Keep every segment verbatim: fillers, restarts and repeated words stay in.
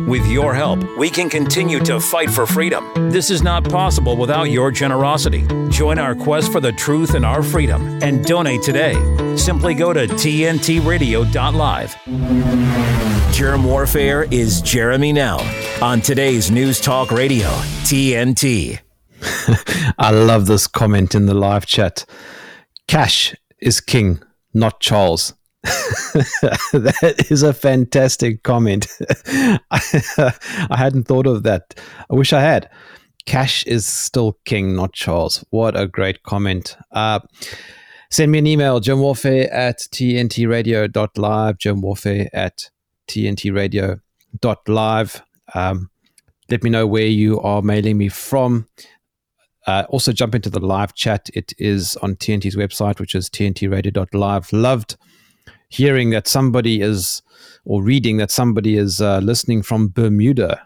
With your help, we can continue to fight for freedom. This is not possible without your generosity. Join our quest for the truth and our freedom and donate today. Simply go to T N T radio dot live. Germ warfare is Jeremy Nell on today's News Talk Radio, T N T. I love this comment in the live chat. Cash is king, not Charles. That is a fantastic comment. I, I hadn't thought of that. I wish I had. Cash is still king, not Charles. What a great comment. Uh, send me an email, germwarfare at T N T radio dot live, germwarfare at T N T radio dot live. Um, let me know where you are mailing me from. Uh, also jump into the live chat. It is on T N T's website, which is T N T radio dot live. Loved hearing that somebody is, or reading that somebody is uh, listening from Bermuda.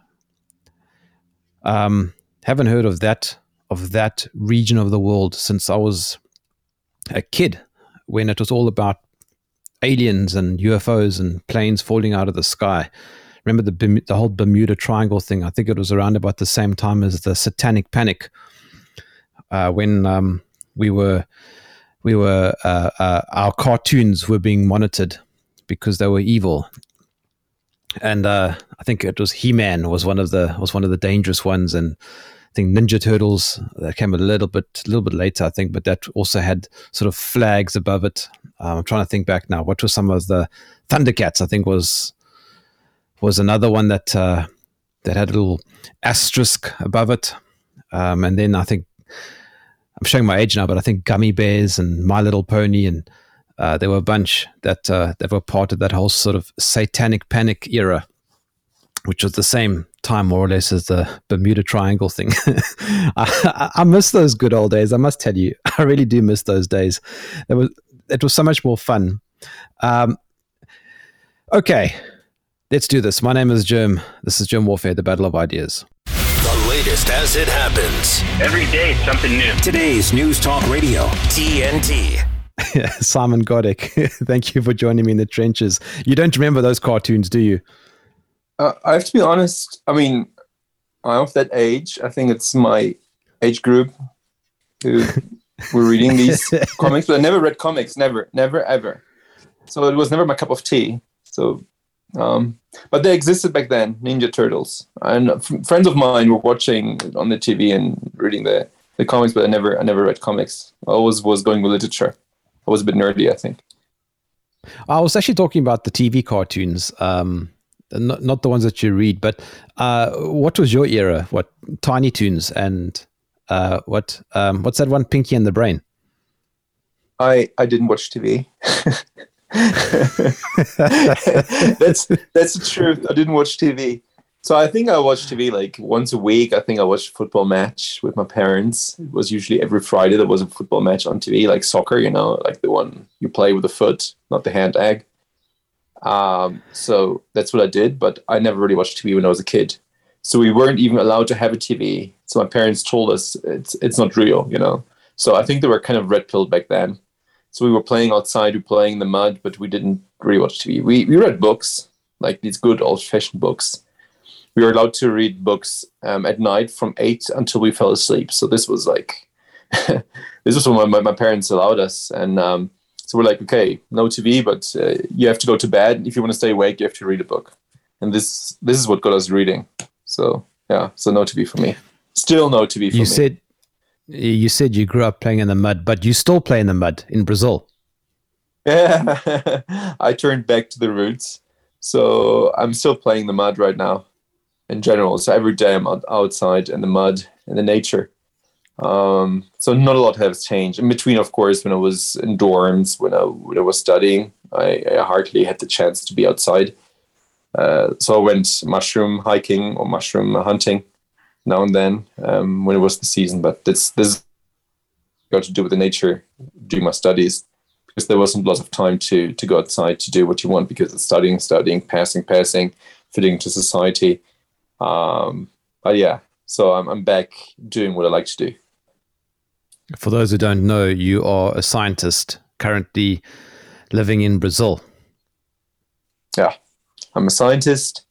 Um, haven't heard of that, of that region of the world since I was a kid, when it was all about aliens and U F Os and planes falling out of the sky. Remember the Berm- the whole Bermuda Triangle thing? I think it was around about the same time as the Satanic Panic, uh, when um, we were we were uh, uh, our cartoons were being monitored because they were evil. And uh, I think it was He-Man was one of the was one of the dangerous ones, and I think Ninja Turtles that came a little bit a little bit later, I think, but that also had sort of flags above it. Um, I'm trying to think back now. What were some of the Thundercats? I think was was another one that uh, that had a little asterisk above it. Um, and then I think I'm showing my age now, but I think Gummy Bears and My Little Pony, and uh, there were a bunch that uh, that were part of that whole sort of Satanic Panic era, which was the same time more or less as the Bermuda Triangle thing. I, I miss those good old days. I must tell you, I really do miss those days. It was it was so much more fun. Um, okay, let's do this. My name is Germ. This is Germ Warfare, the Battle of Ideas. The latest as it happens. Every day, something new. Today's News Talk Radio, T N T. Simon Godek, thank you for joining me in the trenches. You don't remember those cartoons, do you? Uh, I have to be honest. I mean, I'm of that age. I think it's my age group who were reading these comics, but I never read comics. Never, never, ever. So it was never my cup of tea. So, um, but they existed back then, Ninja Turtles. And f- friends of mine were watching on the T V and reading the, the comics, but I never, I never read comics. I always was going with literature. I was a bit nerdy, I think. I was actually talking about the T V cartoons. Um, Not, not the ones that you read, but uh, what was your era? What Tiny Toons and uh, what um, what's that one? Pinky and the Brain. I, I didn't watch T V. that's that's the truth. I didn't watch T V. So I think I watched T V like once a week. I think I watched a football match with my parents. It was usually every Friday there was a football match on T V, like soccer, you know, like the one you play with the foot, not the hand egg. Um, so that's what I did, but I never really watched T V when I was a kid. So we weren't even allowed to have a T V. So my parents told us it's it's not real, you know. So I think they were kind of red pilled back then. So we were playing outside, we were playing in the mud, but we didn't really watch T V. We we read books, like these good old fashioned books. We were allowed to read books um, at night from eight until we fell asleep. So this was like, this was what my, my parents allowed us. And um, so we're like, okay, no T V, but uh, you have to go to bed. If you want to stay awake, you have to read a book. And this this is what got us reading. So yeah, so no T V for me. Still no T V for you me. Said, you said you grew up playing in the mud, but you still play in the mud in Brazil. Yeah, I turned back to the roots. So I'm still playing the mud right now in general. So every day I'm out, outside in the mud, in the nature. Um, so not a lot has changed. In between, of course, when I was in dorms, when I, when I was studying, I, I hardly had the chance to be outside. Uh, so I went mushroom hiking or mushroom hunting now and then um, when it was the season. But this this got to do with the nature, do my studies, because there wasn't lots of time to to go outside to do what you want, because it's studying, studying, passing, passing, fitting into society. Um, but yeah, so I'm I'm back doing what I like to do. For those who don't know, you are a scientist currently living in Brazil. Yeah, I'm a scientist.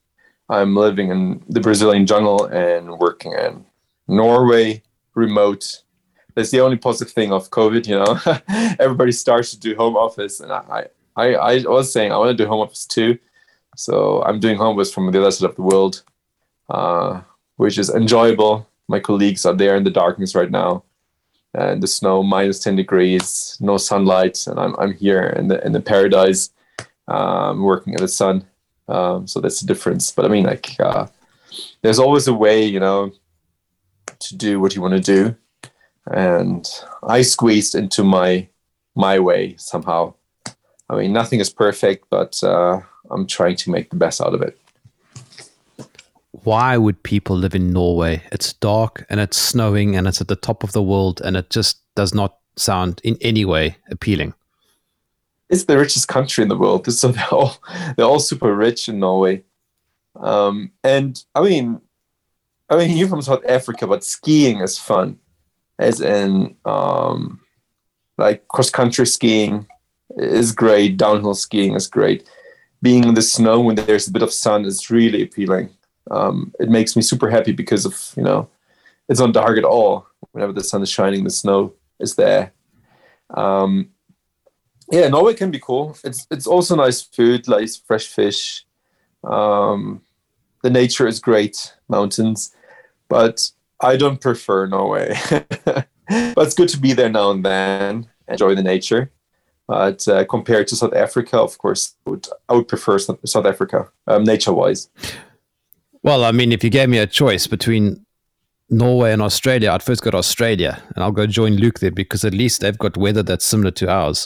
I'm living in the Brazilian jungle and working in Norway, remote. That's the only positive thing of COVID, you know. Everybody starts to do home office, and I, I, I was saying I want to do home office too. So I'm doing home office from the other side of the world, uh, which is enjoyable. My colleagues are there in the darkness right now, and the snow, minus ten degrees, no sunlight, and I'm I'm here in the in the paradise, um, working in the sun. Um, so that's the difference. But I mean, like, uh, there's always a way, you know, to do what you want to do. And I squeezed into my my way somehow. I mean, nothing is perfect, but uh, I'm trying to make the best out of it. Why would people live in Norway? It's dark and it's snowing and it's at the top of the world, and it just does not sound in any way appealing. It's the richest country in the world, so they're all they're all super rich in Norway. Um, and I mean, I mean, you're from South Africa, but skiing is fun. As in, um, like cross-country skiing is great. Downhill skiing is great. Being in the snow when there's a bit of sun is really appealing. Um, it makes me super happy because of, you know, it's not dark at all. Whenever the sun is shining, the snow is there. Um, yeah, Norway can be cool. It's it's also nice food, like fresh fish. Um, the nature is great, mountains, but I don't prefer Norway. But it's good to be there now and then, enjoy the nature. But uh, compared to South Africa, of course, I would, I would prefer South Africa, um, nature-wise. Well, I mean, if you gave me a choice between Norway and Australia, I'd first go to Australia, and I'll go join Luke there because at least they've got weather that's similar to ours.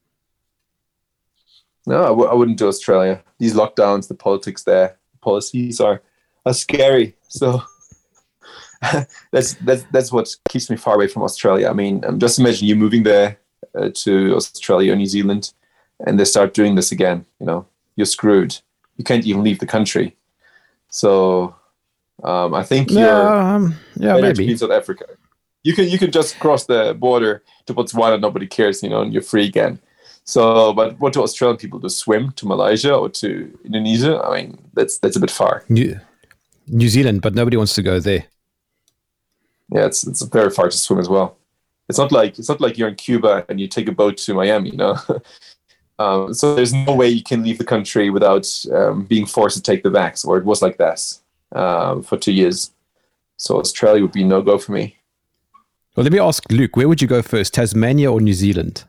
No, I, w- I wouldn't do Australia. These lockdowns, the politics there, the policies are, are scary. So... that's that's that's what keeps me far away from Australia. I mean, um, just imagine you moving there uh, to Australia or New Zealand, and they start doing this again. You know, you're screwed. You can't even leave the country. So, um, I think yeah, you're um, yeah, better maybe to be in South Africa. You can you can just cross the border to Botswana, nobody cares, you know, and you're free again. So, but what do Australian people do? Swim to Malaysia or to Indonesia? I mean, that's that's a bit far. New, New Zealand, but nobody wants to go there. Yeah, it's it's very far to swim as well. It's not like it's not like you're in Cuba and you take a boat to Miami, you know. um, so there's no way you can leave the country without um, being forced to take the vax, or it was like that um, for two years. So Australia would be no go for me. Well, let me ask Luke, where would you go first, Tasmania or New Zealand?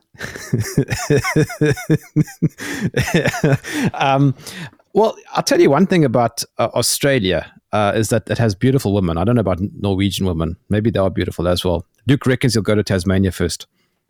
um, well, I'll tell you one thing about uh, Australia. Uh, is that it has beautiful women. I don't know about Norwegian women. Maybe they are beautiful as well. Luke reckons he'll go to Tasmania first.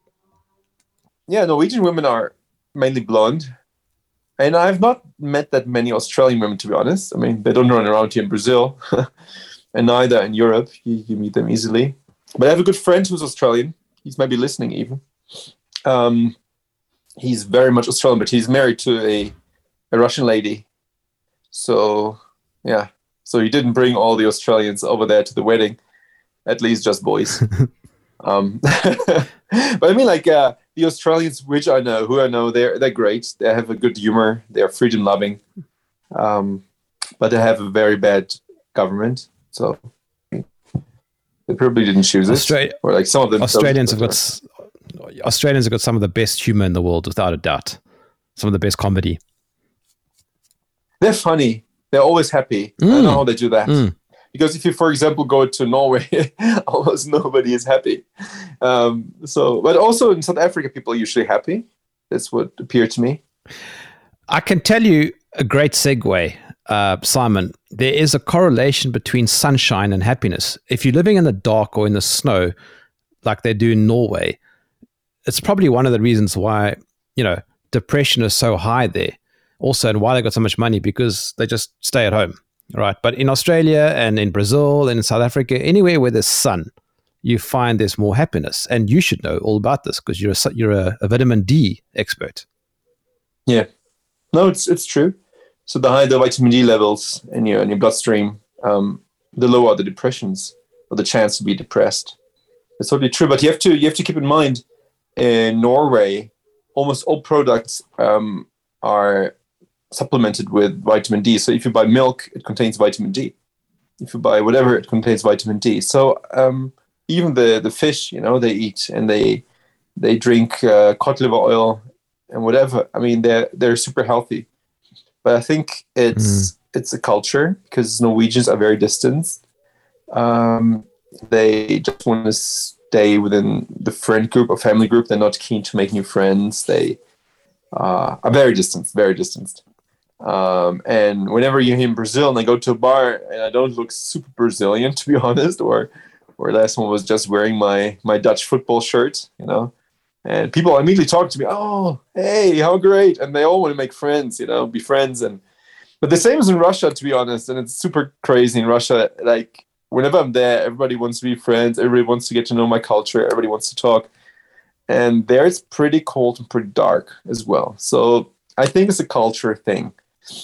Yeah, Norwegian women are mainly blonde. And I've not met that many Australian women, to be honest. I mean, they don't run around here in Brazil. And neither in Europe. You, you meet them easily. But I have a good friend who's Australian. He's maybe listening even. Um, he's very much Australian, but he's married to a, a Russian lady. So, yeah. So he didn't bring all the Australians over there to the wedding, at least just boys. um, but I mean, like uh, the Australians, which I know, who I know, they're they're great. They have a good humor. They're freedom loving, um, but they have a very bad government. So they probably didn't choose it. Austra- or like some of them. Australians have got Australians have got some of the best humor in the world, without a doubt. Some of the best comedy. They're funny. They're always happy. Mm. I don't know how they do that. Mm. Because if you, for example, go to Norway, almost nobody is happy. Um, so, but also in South Africa, people are usually happy. That's what appeared to me. I can tell you a great segue, uh, Simon. There is a correlation between sunshine and happiness. If you're living in the dark or in the snow, like they do in Norway, it's probably one of the reasons why, you know, depression is so high there. Also, and why they got so much money, because they just stay at home, right? But in Australia and in Brazil and in South Africa, anywhere where there's sun, you find there's more happiness. And you should know all about this because you're a, you're a, a vitamin D expert. Yeah, no, it's it's true. So the higher the vitamin D levels in your in your bloodstream, um, the lower the depressions or the chance to be depressed. It's totally true. But you have to you have to keep in mind, in Norway, almost all products um, are supplemented with vitamin D. So if you buy milk, it contains vitamin D. If you buy whatever, it contains vitamin D. So um, even the, the fish, you know, they eat and they they drink uh, cod liver oil and whatever. I mean, they're they're super healthy. But I think it's mm. it's a culture because Norwegians are very distant. Um, they just want to stay within the friend group or family group. They're not keen to make new friends. They uh, are very distant, very distant. Um, and whenever you're in Brazil and I go to a bar and I don't look super Brazilian, to be honest, or or last one was just wearing my my Dutch football shirt, you know, and people immediately talk to me, oh, hey, how great, and they all want to make friends, you know, be friends. And but the same as in Russia, to be honest, and it's super crazy in Russia. Like whenever I'm there, everybody wants to be friends, everybody wants to get to know my culture, everybody wants to talk, and there it's pretty cold and pretty dark as well. So I think it's a culture thing.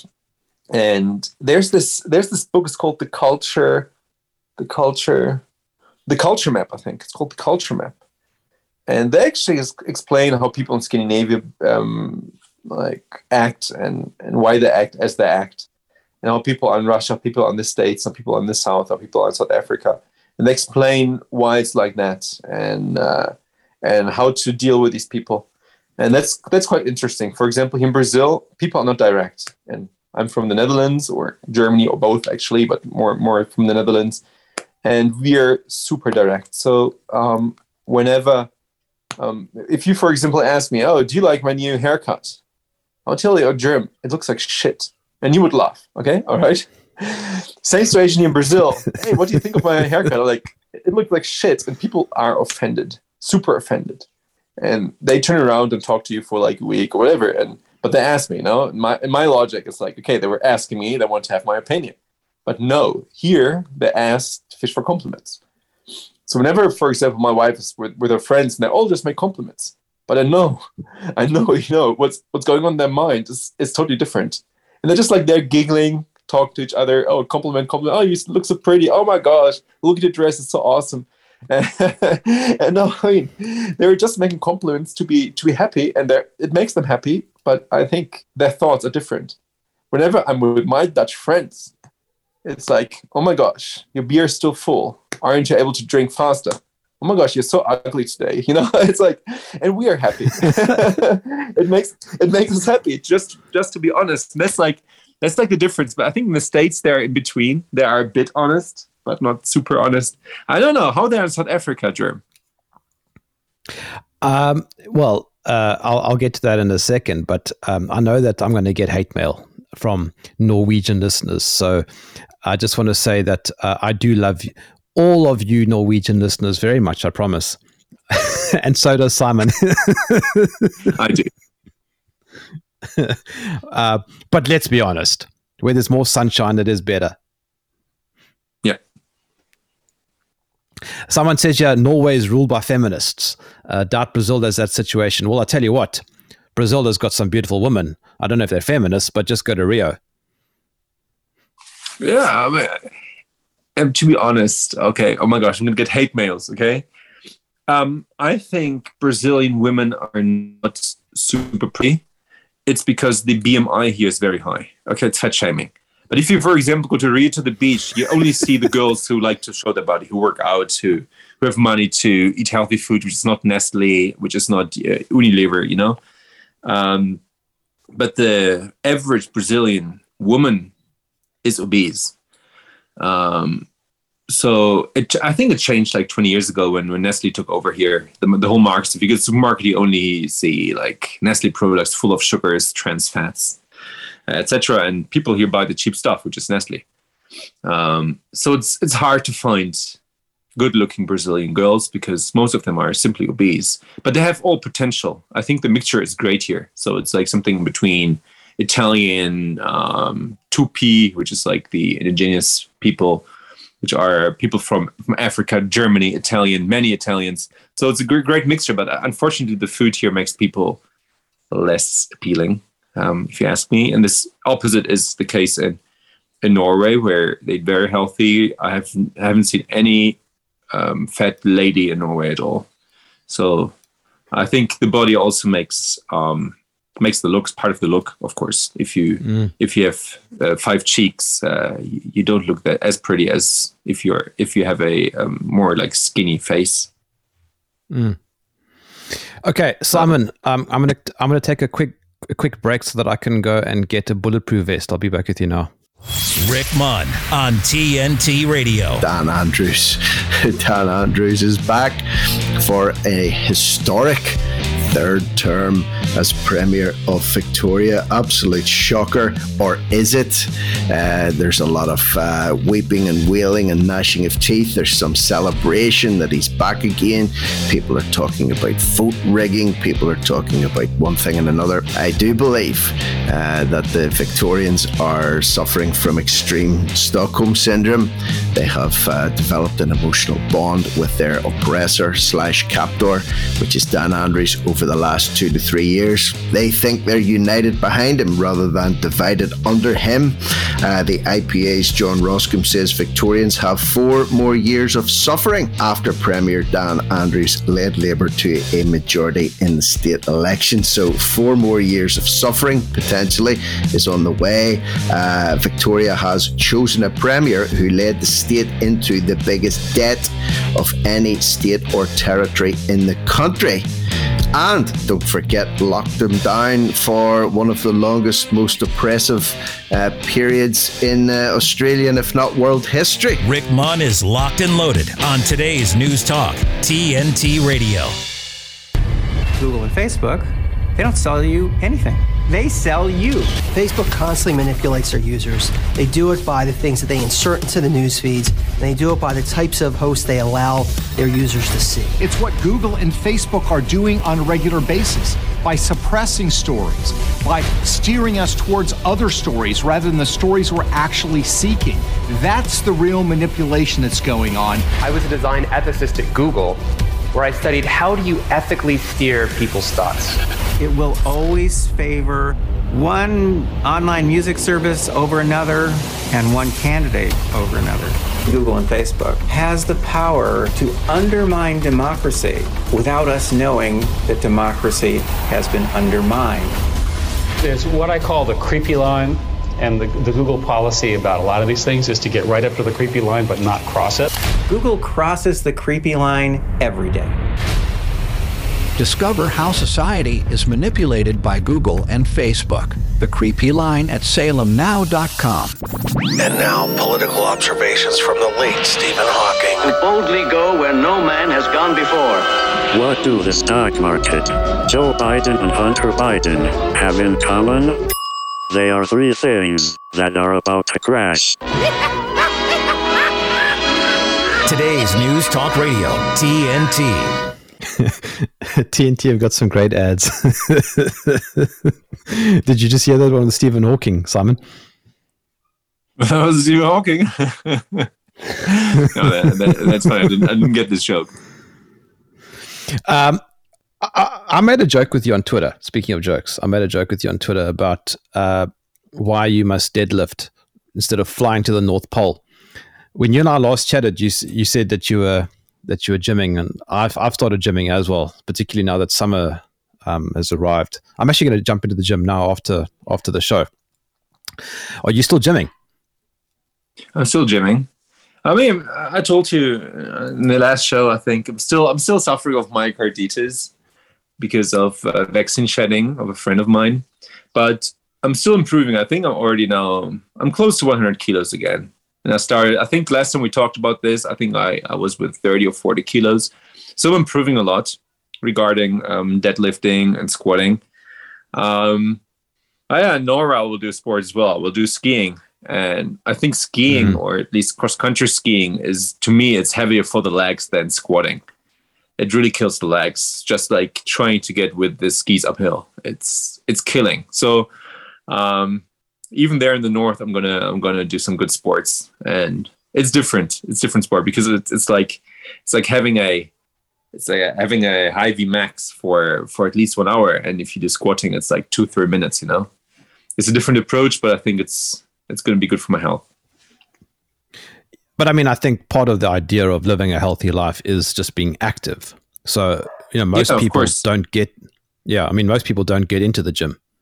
And there's this there's this book. It's called the culture, the culture, the culture map. I think it's called the culture map, and they actually explain how people in Scandinavia um, like act and and why they act as they act, and how people are in Russia, people are in the States, some people are in the South, how people are in South Africa, and they explain why it's like that and uh, and how to deal with these people. And that's that's quite interesting. For example, in Brazil, people are not direct. And I'm from the Netherlands or Germany or both, actually, but more more from the Netherlands. And we are super direct. So um, whenever, um, if you, for example, ask me, oh, do you like my new haircut? I'll tell you, oh, Germ, it looks like shit. And you would laugh, okay? All right? Same situation in Brazil. Hey, what do you think of my haircut? I'm like, it looked like shit. And people are offended, super offended. And they turn around and talk to you for like a week or whatever. And but they ask me, you know, in my, in my logic, it's like, okay, they were asking me, they want to have my opinion. But no, here they asked fish for compliments. So whenever, for example, my wife is with, with her friends and they all just make compliments. But I know, I know, you know, what's what's going on in their mind is, is totally different. And they're just like, they're giggling, talk to each other. Oh, compliment, compliment. Oh, you look so pretty. Oh my gosh, look at your dress. It's so awesome. And no, I mean, they were just making compliments to be to be happy, and it makes them happy. But I think their thoughts are different. Whenever I'm with my Dutch friends, it's like, oh my gosh, your beer is still full. Aren't you able to drink faster? Oh my gosh, you're so ugly today. You know, it's like, and we are happy. it makes it makes us happy. Just just to be honest, and that's like that's like the difference. But I think in the States, they're in between. They are a bit honest, but not super honest. I don't know how they're in South Africa, Germ. Um, well, uh, I'll, I'll get to that in a second, but um, I know that I'm going to get hate mail from Norwegian listeners. So I just want to say that uh, I do love all of you Norwegian listeners very much, I promise. And so does Simon. I do. uh, but let's be honest, where there's more sunshine, it is better. Yeah. Someone says, yeah, Norway is ruled by feminists. Uh, doubt Brazil has that situation. Well, I tell you what, Brazil has got some beautiful women. I don't know if they're feminists, but just go to Rio. Yeah, I mean, and to be honest, okay, oh my gosh, I'm going to get hate mails, okay? Um, I think Brazilian women are not super pretty. It's because the B M I here is very high. Okay, it's fat shaming. But if you, for example, go to Rio to the beach, you only see the girls who like to show their body, who work out, who, who have money to eat healthy food, which is not Nestle, which is not uh, Unilever, you know? Um, but the average Brazilian woman is obese. Um, so it, I think it changed like twenty years ago when, when Nestle took over here. The, the whole market, if you go to the supermarket, you only see like Nestle products full of sugars, trans fats, et cetera. And people here buy the cheap stuff, which is Nestle. Um, so it's it's hard to find good-looking Brazilian girls because most of them are simply obese. But they have all potential. I think the mixture is great here. So it's like something between Italian, um, Tupi, which is like the indigenous people, which are people from, from Africa, Germany, Italian, many Italians. So it's a great, great mixture. But unfortunately, the food here makes people less appealing. Um, if you ask me. And this opposite is the case in, in Norway, where they're very healthy. I, have, I haven't seen any um, fat lady in Norway at all. So I think the body also makes um, makes the looks part of the look. Of course, if you mm. if you have uh, five cheeks, uh, you, you don't look that as pretty as if you're if you have a um, more like skinny face. Mm. Okay, Simon, um, I'm gonna I'm gonna take a quick a quick break so that I can go and get a bulletproof vest. I'll be back with you now. Rick Munn on T N T Radio. Dan Andrews. Dan Andrews is back for a historic third term as Premier of Victoria. Absolute shocker, or is it? Uh, there's a lot of uh, weeping and wailing and gnashing of teeth. There's some celebration that he's back again. People are talking about vote rigging. People are talking about one thing and another. I do believe uh, that the Victorians are suffering from extreme Stockholm syndrome. They have uh, developed an emotional bond with their oppressor slash captor, which is Dan Andrews, over the last two to three years. They think they're united behind him rather than divided under him. Uh, the I P A's John Roscombe says Victorians have four more years of suffering after Premier Dan Andrews led Labour to a majority in the state election. So four more years of suffering potentially is on the way. Uh, Victoria has chosen a Premier who led the state into the biggest debt of any state or territory in the country. And don't forget, locked them down for one of the longest, most oppressive uh, periods in uh, Australian, if not world history. Rick Munn is locked and loaded on today's News Talk, T N T Radio. Google and Facebook, they don't sell you anything. They sell you. Facebook constantly manipulates their users. They do it by the things that they insert into the news feeds, and they do it by the types of hosts they allow their users to see. It's what Google and Facebook are doing on a regular basis by suppressing stories, by steering us towards other stories rather than the stories we're actually seeking. That's the real manipulation that's going on. I was a design ethicist at Google, where I studied how do you ethically steer people's thoughts. It will always favor one online music service over another and one candidate over another. Google and Facebook has the power to undermine democracy without us knowing that democracy has been undermined. There's what I call the creepy line, and the, the Google policy about a lot of these things is to get right up to the creepy line but not cross it. Google crosses the creepy line every day. Discover how society is manipulated by Google and Facebook. The Creepy Line at Salem Now dot com. And now, political observations from the late Stephen Hawking. To boldly go where no man has gone before. What do the stock market, Joe Biden and Hunter Biden, have in common? They are three things that are about to crash. Today's News Talk Radio, T N T. T N T have got some great ads. Did you just hear that one with Stephen Hawking, Simon? That was Stephen Hawking. No, that, that, that's fine. I didn't, I didn't get this joke. Um, I, I made a joke with you on Twitter. Speaking of jokes, I made a joke with you on Twitter about uh, why you must deadlift instead of flying to the North Pole. When you and I last chatted, you you said that you were that you were gymming, and I've I've started gymming as well, particularly now that summer um, has arrived. I'm actually going to jump into the gym now after after the show. Are you still gymming? I'm still gymming. I mean, I told you in the last show, I think I'm still I'm still suffering of myocarditis because of uh, vaccine shedding of a friend of mine, but I'm still improving. I think I'm already now I'm close to one hundred kilos again. And I started, I think last time we talked about this, I think I, I was with thirty or forty kilos. So I'm improving a lot regarding um, deadlifting and squatting. Um, I, yeah, Nora will do sports as well. We'll do skiing. And I think skiing, mm-hmm. or at least cross-country skiing, is, to me, it's heavier for the legs than squatting. It really kills the legs, just like trying to get with the skis uphill. It's it's killing. So um, even there in the north, I'm gonna I'm gonna do some good sports, and it's different. It's different sport because it's it's like it's like having a it's like having a high V max for for at least one hour, and if you do squatting, it's like two three minutes. You know, it's a different approach, but I think it's it's going to be good for my health. But I mean, I think part of the idea of living a healthy life is just being active. So you know, most yeah, people don't get. Yeah, I mean, most people don't get into the gym.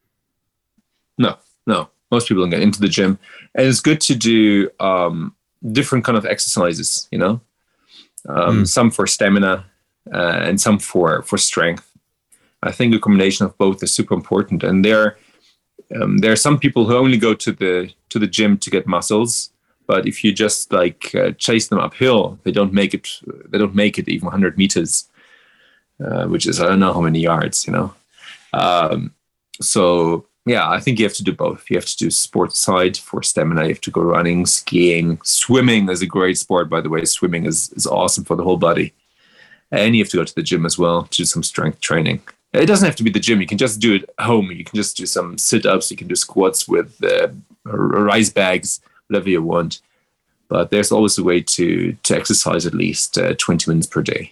No, no. Most people don't get into the gym. And it's good to do um, different kind of exercises, you know, um, mm. some for stamina uh, and some for, for strength. I think a combination of both is super important. And there, um, there are some people who only go to the to the gym to get muscles. But if you just like uh, chase them uphill, they don't make it. They don't make it even one hundred meters, uh, which is I don't know how many yards, you know. Um, so yeah, I think you have to do both. You have to do sports side for stamina. You have to go running, skiing, swimming is a great sport, by the way. Swimming is is awesome for the whole body, and you have to go to the gym as well to do some strength training. It doesn't have to be the gym. You can just do it at home. You can just do some sit-ups. You can do squats with uh, rice bags, whatever you want. But there's always a way to to exercise at least uh, twenty minutes per day.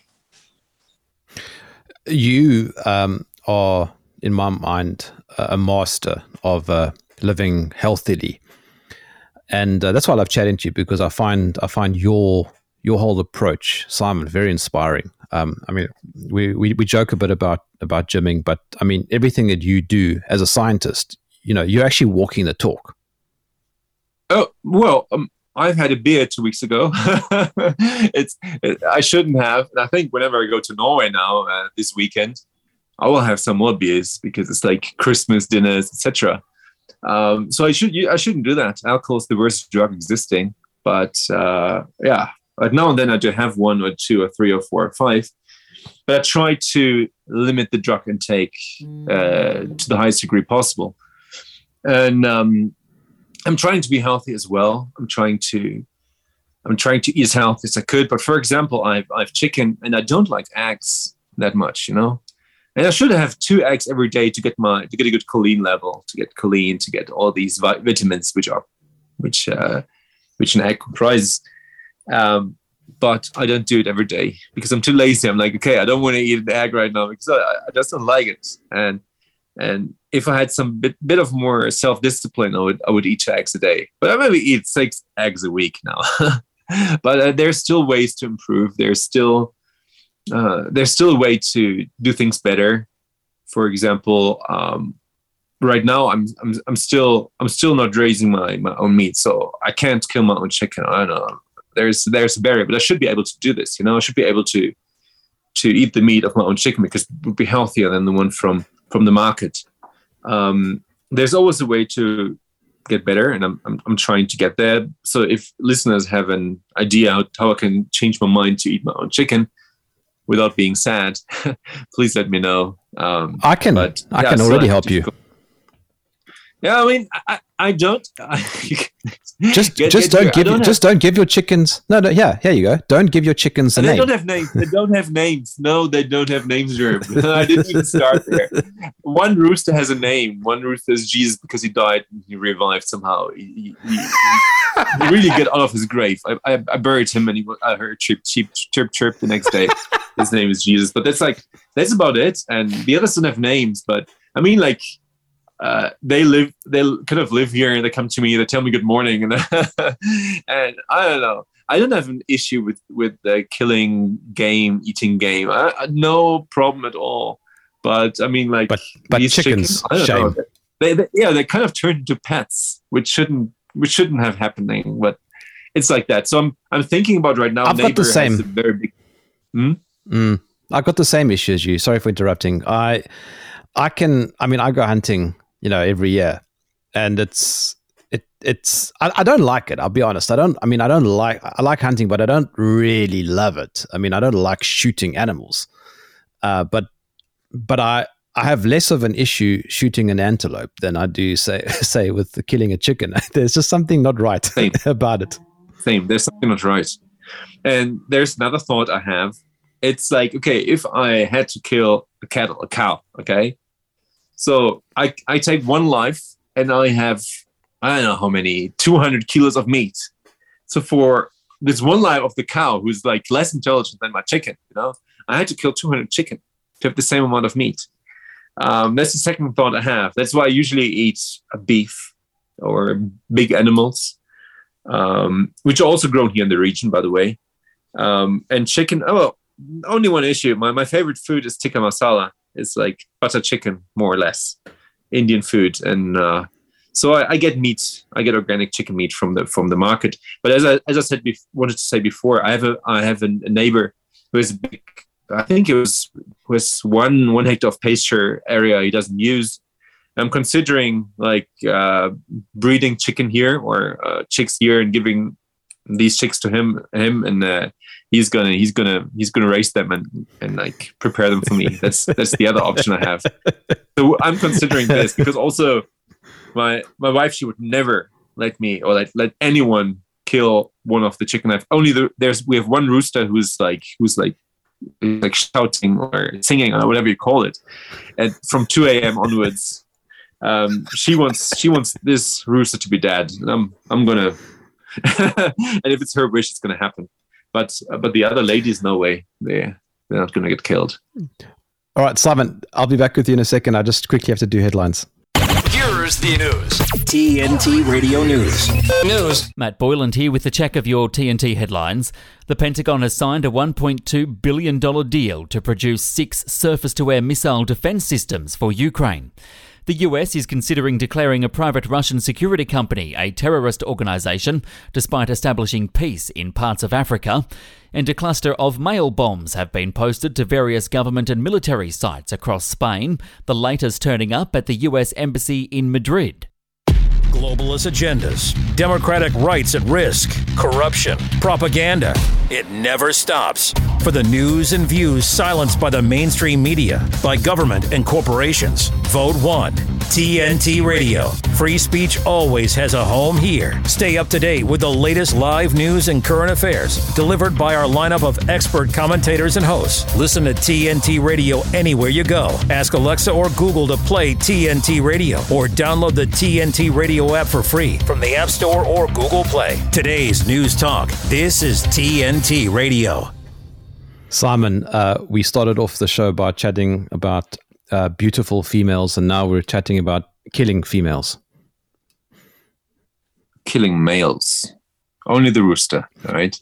You um, are, in my mind, a master of uh, living healthily. And uh, that's why I love chatting to you, because I find I find your your whole approach, Simon, very inspiring. Um, I mean, we, we we joke a bit about about gymming, but I mean, everything that you do as a scientist, you know, you're actually walking the talk. Oh, well, um, I've had a beer two weeks ago. it's it, I shouldn't have. And I think whenever I go to Norway now uh, this weekend, I will have some more beers because it's like Christmas dinners, et cetera. Um, so I should I shouldn't do that. Alcohol is the worst drug existing. But uh, yeah, like now and then I do have one or two or three or four or five. But I try to limit the drug intake uh, to the highest degree possible. And um, I'm trying to be healthy as well. I'm trying to I'm trying to eat as healthy as I could. But for example, I've I've chicken and I don't like eggs that much, you know. And I should have two eggs every day to get my to get a good choline level, to get choline, to get all these vi- vitamins which are which uh, which an egg comprises. Um, but I don't do it every day because I'm too lazy. I'm like, okay, I don't want to eat an egg right now because I, I just don't like it. And and if I had some bit, bit of more self-discipline, I would I would eat two eggs a day. But I maybe eat six eggs a week now. But uh, there's still ways to improve. There's still uh, there's still a way to do things better. For example, um, right now I'm I'm I'm still I'm still not raising my, my own meat, so I can't kill my own chicken. I don't know. There's there's a barrier, but I should be able to do this. You know, I should be able to to eat the meat of my own chicken because it would be healthier than the one from from the market. Um, there's always a way to get better, and I'm, I'm I'm trying to get there. So if listeners have an idea how I can change my mind to eat my own chicken without being sad, please let me know. Um, I can but, I yeah, can already help you. Yeah, I mean, I, I don't. I, just get, just get don't your, give don't you, have, just don't give your chickens. No, no, yeah, here you go. Don't give your chickens a they name. They don't have names. They don't have names. No, they don't have names, Jerm. I didn't even start there. One rooster has a name. One rooster is Jesus because he died and he revived somehow. He, he, he, he really got out of his grave. I, I, I buried him and he, I heard chirp, chirp, chirp, chirp the next day. His name is Jesus. But that's like that's about it. And the others don't have names. But I mean, like. Uh, they live, they kind of live here and they come to me, they tell me good morning. And, and I don't know. I don't have an issue with, with uh, killing game, eating game. I, I, no problem at all. But I mean, like, but, but these chickens, chickens I don't shame. know. They, they, yeah, they kind of turned into pets, which shouldn't, which shouldn't have happening, but it's like that. So I'm, I'm thinking about right now. I've got the same. Very big, hmm? mm, I've got the same issue as you. Sorry for interrupting. I, I can, I mean, I go hunting, you know, every year, and it's it it's I, I don't like it. I'll be honest. I don't. I mean, I don't like. I like hunting, but I don't really love it. I mean, I don't like shooting animals, uh, but but I I have less of an issue shooting an antelope than I do say say with the killing a chicken. There's just something not right Same. about it. Same. There's something not right. And there's another thought I have. It's like, okay, if I had to kill a cattle, a cow, okay. So I, I take one life and I have, I don't know how many, two hundred kilos of meat. So for this one life of the cow who's like less intelligent than my chicken, you know, I had to kill two hundred chicken to have the same amount of meat. Um, that's the second thought I have. That's why I usually eat a beef or big animals, um, which are also grown here in the region, by the way. Um, and chicken, oh, well, only one issue. My, my favorite food is tikka masala. It's like butter chicken, more or less, Indian food. And uh, So I, I get meat. I get organic chicken meat from the from the market. But as I as I said, bef- wanted to say before, I have a I have a, a neighbor who has a big. I think it was was one one hectare of pasture area he doesn't use. I'm considering like uh, breeding chicken here or uh, chicks here and giving these chicks to him him and uh, he's gonna he's gonna he's gonna raise them and, and like prepare them for me. That's that's the other option I have. So I'm considering this because also. My my wife, she would never let me or let, let anyone kill one of the chicken. I've only the, there's we have one rooster who's like who's like like shouting or singing or whatever you call it, and from two a.m. onwards, um, she wants she wants this rooster to be dead. And I'm I'm gonna, and if it's her wish, it's gonna happen. But but the other ladies, no way, they they're not gonna get killed. All right, Simon, I'll be back with you in a second. I just quickly have to do headlines. Here's the news. T N T Radio News. News. Matt Boyland here with the check of your T N T headlines. The Pentagon has signed a one point two billion dollars deal to produce six surface-to-air missile defense systems for Ukraine. The U S is considering declaring a private Russian security company a terrorist organisation, despite establishing peace in parts of Africa. And a cluster of mail bombs have been posted to various government and military sites across Spain, the latest turning up at the U S Embassy in Madrid. Globalist agendas, democratic rights at risk, corruption, propaganda. It never stops. For the news and views silenced by the mainstream media, by government and corporations, vote one. T N T Radio. Free speech always has a home here. Stay up to date with the latest live news and current affairs, delivered by our lineup of expert commentators and hosts. Listen to T N T Radio anywhere you go. Ask Alexa or Google to play T N T Radio, or download the T N T Radio app for free from the App Store or Google Play. Today's News Talk. This is T N T Radio. Simon, uh, we started off the show by chatting about uh, beautiful females, and now we're chatting about killing females. Killing males. Only the rooster, all right?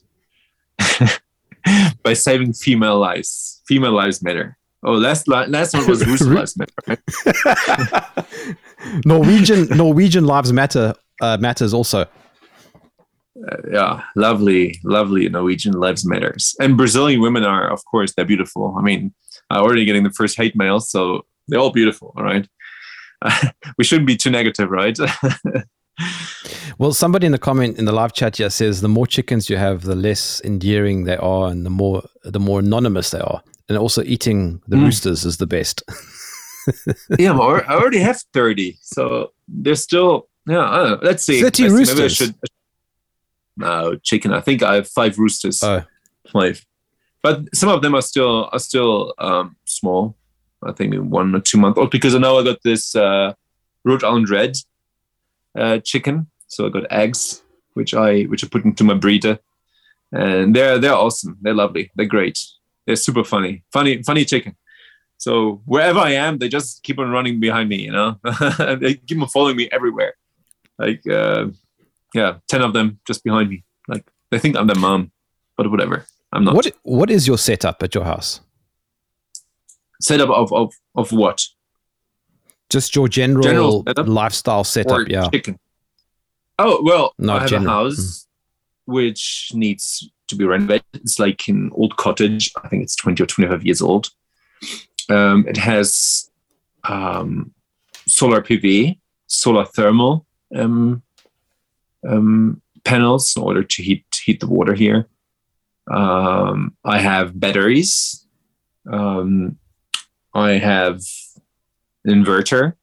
By saving female lives. Female lives matter. Oh, last last one was rooster lives matter, right? Norwegian Norwegian lives matter uh, matters also. Uh, yeah, lovely, lovely Norwegian lives matters. And Brazilian women are, of course, they're beautiful. I mean, I'm already getting the first hate mail, so they're all beautiful, all right? Uh, we shouldn't be too negative, right? Well, somebody in the comment in the live chat here says the more chickens you have, the less endearing they are, and the more the more anonymous they are. And also eating the mm. roosters is the best. Yeah, I already have thirty, so there's still, yeah, I don't know. Let's see. thirty Let's, roosters? Maybe I should, no, chicken. I think I have five roosters. Oh. Five. But some of them are still are still um, small. I think one or two months old, because I know I got this uh, Rhode Island Red uh, chicken. So I got eggs, which I which I put into my breeder, and they're they're awesome. They're lovely. They're great. They're super funny, funny, funny chicken. So wherever I am, they just keep on running behind me. You know, they keep on following me everywhere. Like, uh, yeah, ten of them just behind me. Like, they think I'm their mom, but whatever. I'm not. What What is your setup at your house? Setup of of of what? Just your general, general setup? lifestyle setup. Or yeah. Chicken. Oh well, Not I have general. a house mm. which needs to be renovated. It's like an old cottage. I think it's twenty or twenty-five years old. Um, it has um, solar P V, solar thermal um, um, panels in order to heat heat the water here. Um, I have batteries. Um, I have an inverter.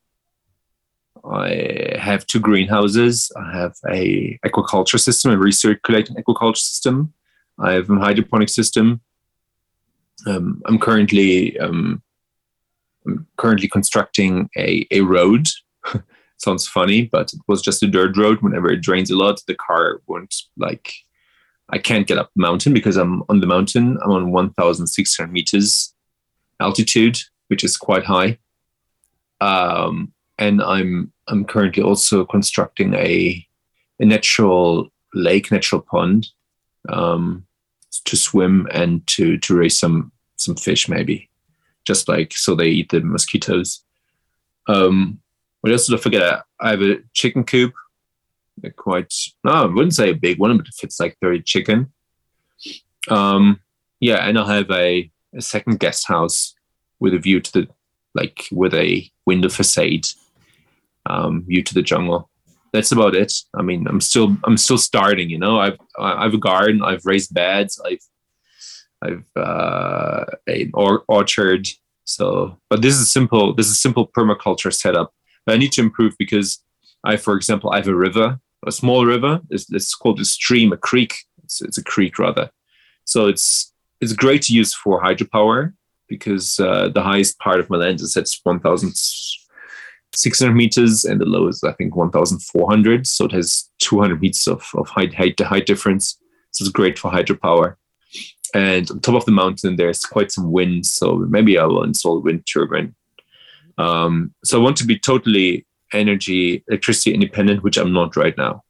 I have two greenhouses. I have a aquaculture system, a recirculating aquaculture system. I have a hydroponic system. Um, I'm currently um, I'm currently constructing a, a road. Sounds funny, but it was just a dirt road. Whenever it drains a lot, the car won't, like, I can't get up the mountain because I'm on the mountain. I'm on one thousand six hundred meters altitude, which is quite high. Um, and I'm I'm currently also constructing a a natural lake, natural pond, um, to swim and to to raise some some fish, maybe, just like so they eat the mosquitoes. Um, what else did I forget? I have a chicken coop, quite, no, I wouldn't say a big one, but it fits like thirty chicken. Um, yeah, and I have a, a second guest house with a view to the, like with a window facade, um, view to the jungle. That's about it. I mean, I'm still, I'm still starting, you know, I've, I have a garden, I've raised beds, I've, I've, uh, an or- orchard. So, but this is simple, this is simple permaculture setup. But I need to improve because I, for example, I have a river, a small river. It's, it's called a stream, a creek. It's, it's a creek rather. So it's, it's great to use for hydropower because uh, the highest part of my land is at one thousand six hundred meters and the lowest, I think, one thousand four hundred. So it has two hundred meters of, of height, height to height difference. So it's great for hydropower. And on top of the mountain, there's quite some wind. So maybe I will install a wind turbine. Um, so I want to be totally energy, electricity independent, which I'm not right now.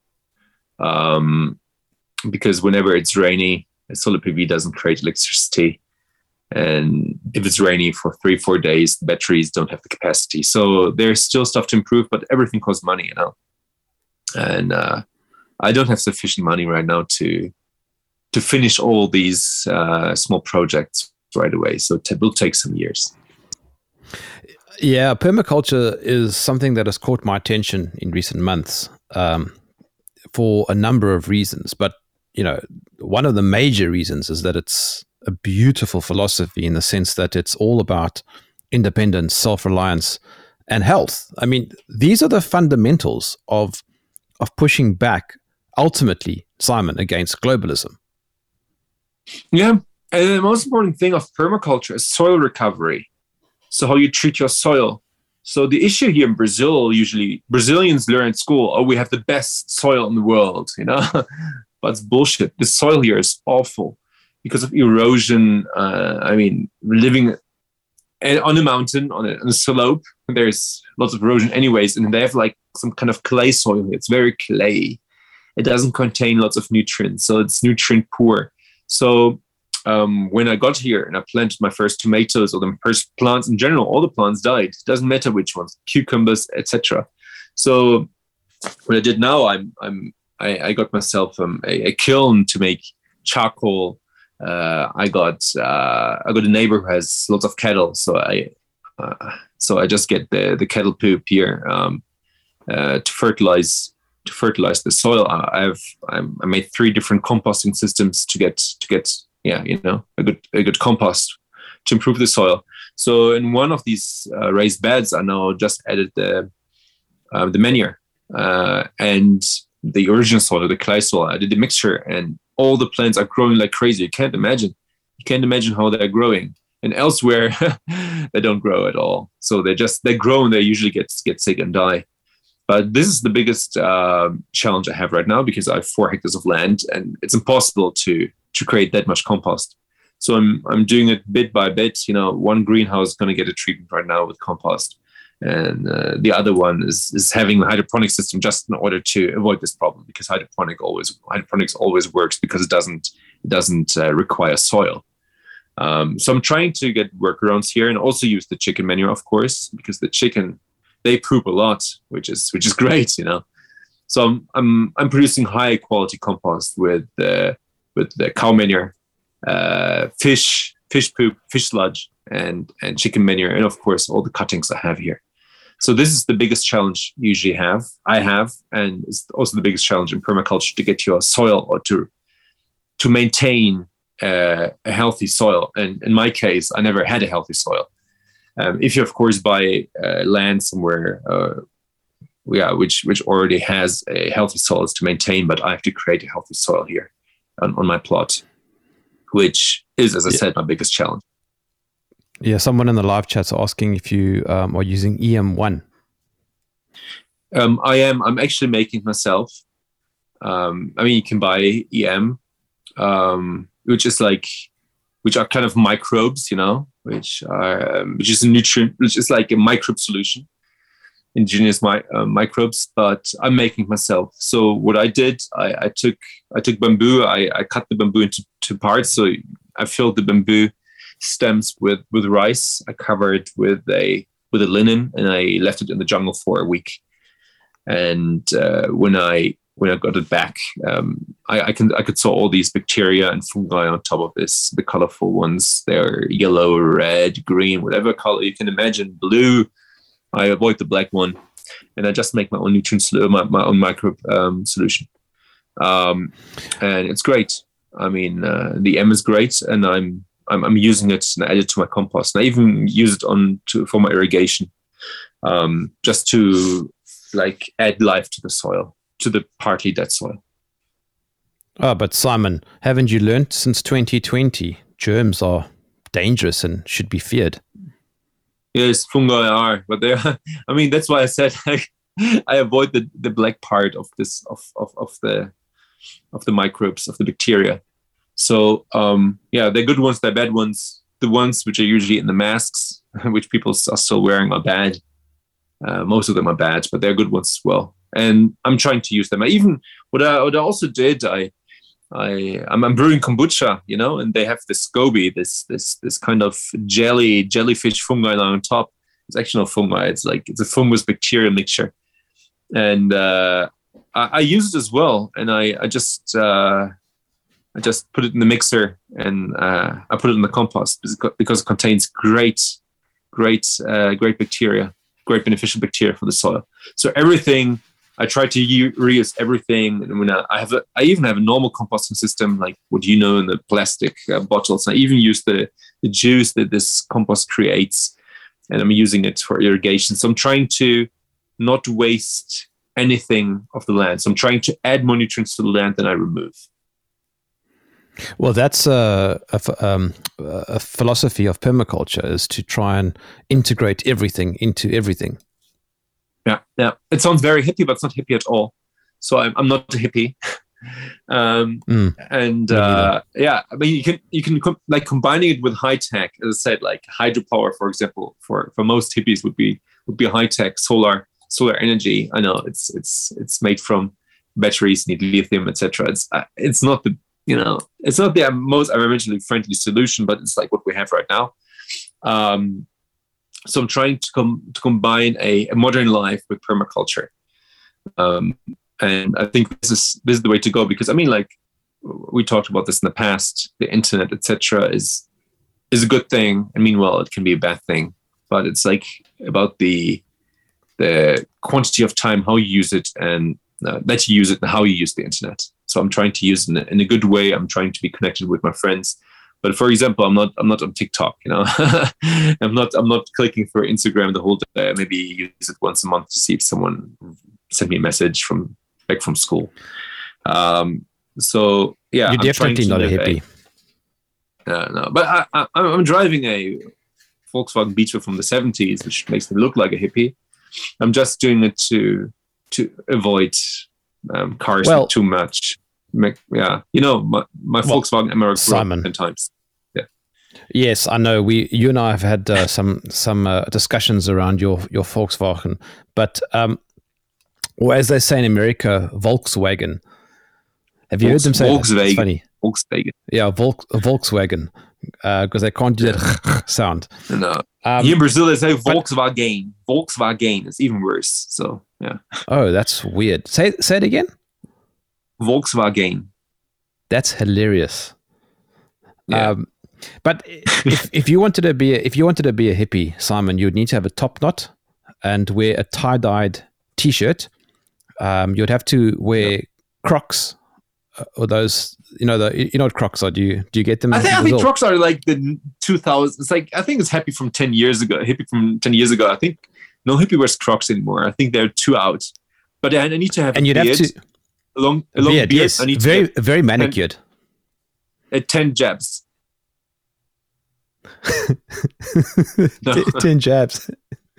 Um, because whenever it's rainy, solar P V doesn't create electricity. And if it's rainy for three, four days, the batteries don't have the capacity. So there's still stuff to improve, but everything costs money, you know. And uh, I don't have sufficient money right now to to finish all these uh, small projects right away. So it will take some years. Yeah, permaculture is something that has caught my attention in recent months um, for a number of reasons. But, you know, one of the major reasons is that it's a beautiful philosophy in the sense that it's all about independence, self-reliance, and health. I mean, these are the fundamentals of of pushing back, ultimately, Simon, against globalism. Yeah, and the most important thing of permaculture is soil recovery. So how you treat your soil. So the issue here in Brazil, usually Brazilians learn at school, oh, we have the best soil in the world, you know, but it's bullshit. The soil here is awful because of erosion. Uh, I mean, living on a mountain, on a, on a slope, there's lots of erosion anyways, and they have like some kind of clay soil. It's very clay. It doesn't contain lots of nutrients, so it's nutrient poor. So Um, when I got here and I planted my first tomatoes or the first plants in general, all the plants died. It doesn't matter which ones, cucumbers, et cetera. So what I did now, I'm, I'm, I, I got myself um, a, a kiln to make charcoal. Uh, I got, uh, I got a neighbor who has lots of cattle, so I, uh, so I just get the the cattle poop here um, uh, to fertilize to fertilize the soil. I have I'm, I made three different composting systems to get to get. Yeah, you know, a good a good compost to improve the soil. So in one of these uh, raised beds, I now just added the uh, the manure uh, and the original soil, the clay soil. I did the mixture, and all the plants are growing like crazy. You can't imagine. You can't imagine how they're growing. And elsewhere, they don't grow at all. So they just they grow and they usually get get sick and die. But this is the biggest uh, challenge I have right now because I have four hectares of land, and it's impossible to. to create that much compost. So I'm I'm doing it bit by bit. You know, one greenhouse is going to get a treatment right now with compost, and uh, the other one is is having a hydroponic system just in order to avoid this problem, because hydroponic always hydroponics always works because it doesn't it doesn't uh, require soil. Um, so I'm trying to get workarounds here, and also use the chicken manure, of course, because the chicken, they poop a lot, which is which is great, you know. So I'm I'm I'm producing high quality compost with the uh, with the cow manure, uh, fish, fish poop, fish sludge, and and chicken manure, and of course all the cuttings I have here. So this is the biggest challenge you usually have, I have, and it's also the biggest challenge in permaculture to get your soil or to to maintain uh, a healthy soil. And in my case, I never had a healthy soil. Um, if you of course buy uh, land somewhere, uh, yeah, which which already has a healthy soil to maintain, but I have to create a healthy soil here. On, on my plot, which is, as I yeah. said, my biggest challenge. Yeah, someone in the live chat's asking if you um, are using E M one. Um, I am. I'm actually making it myself. Um, I mean, you can buy E M, um, which is like, which are kind of microbes, you know, which are, um, which is a nutrient, which is like a microbe solution. Ingenious mi- uh, microbes, but I'm making it myself. So what I did, I, I took I took bamboo, I, I cut the bamboo into two parts. So I filled the bamboo stems with, with rice. I covered with a with a linen, and I left it in the jungle for a week. And uh, when I when I got it back, um, I, I can I could saw all these bacteria and fungi on top of this, the colorful ones. They're yellow, red, green, whatever color you can imagine, blue. I avoid the black one, and I just make my own nutrient solution, my, my own microbe um, solution, um, and it's great. I mean, uh, the M is great, and I'm, I'm I'm using it and I add it to my compost. And I even use it on to for my irrigation, um, just to like add life to the soil, to the partly dead soil. Oh, but Simon, haven't you learned since twenty twenty germs are dangerous and should be feared? Yes, fungi are, but they are. I mean, that's why I said like, I avoid the, the black part of this of, of, of the of the microbes, of the bacteria. So um, yeah, they're good ones, they're bad ones. The ones which are usually in the masks, which people are still wearing, are bad. Uh, most of them are bad, but they're good ones as well. And I'm trying to use them. I even what I what I also did, I I I'm, I'm brewing kombucha, you know, and they have this SCOBY, this this this kind of jelly jellyfish fungi on top. It's actually not fungi. It's like it's a fungus bacteria mixture, and uh, I, I use it as well. And I I just uh, I just put it in the mixer and uh, I put it in the compost because it contains great great uh, great bacteria, great beneficial bacteria for the soil. So everything. I try to u- reuse everything. And when I, I have, a, I even have a normal composting system, like what you know in the plastic uh, bottles. I even use the, the juice that this compost creates, and I'm using it for irrigation. So I'm trying to not waste anything of the land. So I'm trying to add more nutrients to the land than I remove. Well, that's a, a, um, a philosophy of permaculture, is to try and integrate everything into everything. Yeah, yeah. It sounds very hippie, but it's not hippie at all. So I'm, I'm not a hippie. um, mm. And uh, yeah, I mean, you can you can com- like combining it with high tech. As I said, like hydropower, for example, for, for most hippies would be would be high tech solar solar energy. I know it's it's it's made from batteries, need lithium, et cetera. It's uh, it's not the you know it's not the most environmentally friendly solution, but it's like what we have right now. Um, So I'm trying to com- to combine a, a modern life with permaculture, um, and I think this is this is the way to go. Because I mean, like we talked about this in the past, the internet, et cetera, is is a good thing. I mean, well, it can be a bad thing, but it's like about the the quantity of time, how you use it, and uh, that you use it, and how you use the internet. So I'm trying to use it in a, in a good way. I'm trying to be connected with my friends. But for example, I'm not I'm not on TikTok, you know. I'm not I'm not clicking through Instagram the whole day. I maybe use it once a month to see if someone sent me a message from back from school. Um, so yeah, you're I'm definitely not a hippie. A, uh, no, but I, I, I'm driving a Volkswagen Beetle from the seventies, which makes me look like a hippie. I'm just doing it to to avoid um, cars well, too much. Yeah, you know, my, my well, Volkswagen Amarok Simon. ten times. Yeah. Yes, I know. We, you and I have had uh, some some uh, discussions around your your Volkswagen, but um, or as they say in America, Volkswagen. Have you Volks, heard them say Volkswagen? That? It's funny. Volkswagen. Yeah, Volk, Volkswagen, because uh, they can't do that sound. No. Um, Here in Brazil, they say Volkswagen. But, Volkswagen is even worse. So yeah. Oh, that's weird. Say say it again. Volkswagen. That's hilarious. Yeah. Um, but if if you wanted to be a, if you wanted to be a hippie, Simon, you would need to have a top knot and wear a tie-dyed T-shirt. Um, you'd have to wear yeah. Crocs, uh, or those you know the you know what Crocs are. Do you do you get them? I think I think Crocs are like the two thousands. It's like I think it's hippie from ten years ago. Hippie from ten years ago. I think no hippie wears Crocs anymore. I think they're too out. But I need to have and a you'd beard. have to. A long, a long beard, beard. Yes. I need very, to very manicured. Ten, uh, ten jabs. no. ten jabs.